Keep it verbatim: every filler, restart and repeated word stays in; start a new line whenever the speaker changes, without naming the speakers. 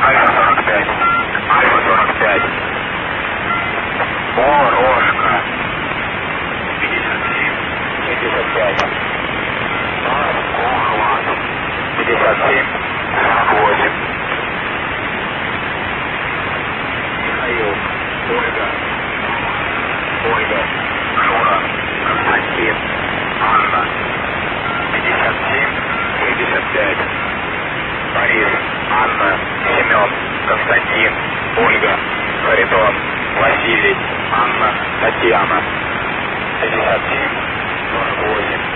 Альфа сорок пять. Альфа сорок пять. О, Рожка. пятьдесят семь. пятьдесят пять. О, Хватов. пятьдесят семь. сорок восемь. Михаил. Ольга. Ольга. Шура. Константин. Анна. пятьдесят семь. семьдесят пять. Борис. Анна. Семен. Константин. Ольга. Харитон. Василий. Анна. Татьяна. пятьдесят семь. сорок восемь.